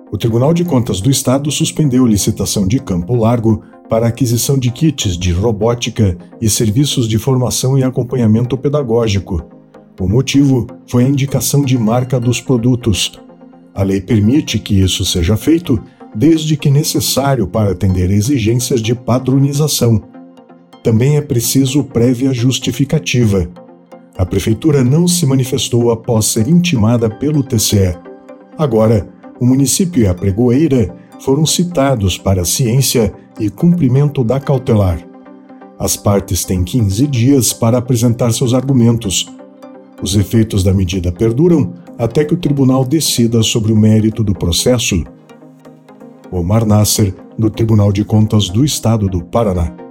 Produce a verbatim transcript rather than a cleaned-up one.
O Tribunal de Contas do Estado suspendeu licitação de Campo Largo para a aquisição de kits de robótica e serviços de formação e acompanhamento pedagógico. O motivo foi a indicação de marca dos produtos. A lei permite que isso seja feito desde que necessário para atender exigências de padronização. Também é preciso prévia justificativa. A Prefeitura não se manifestou após ser intimada pelo T C E. Agora, o município e a pregoeira foram citados para ciência e cumprimento da cautelar. As partes têm quinze dias para apresentar seus argumentos. Os efeitos da medida perduram até que o tribunal decida sobre o mérito do processo. Omar Nasser, do Tribunal de Contas do Estado do Paraná.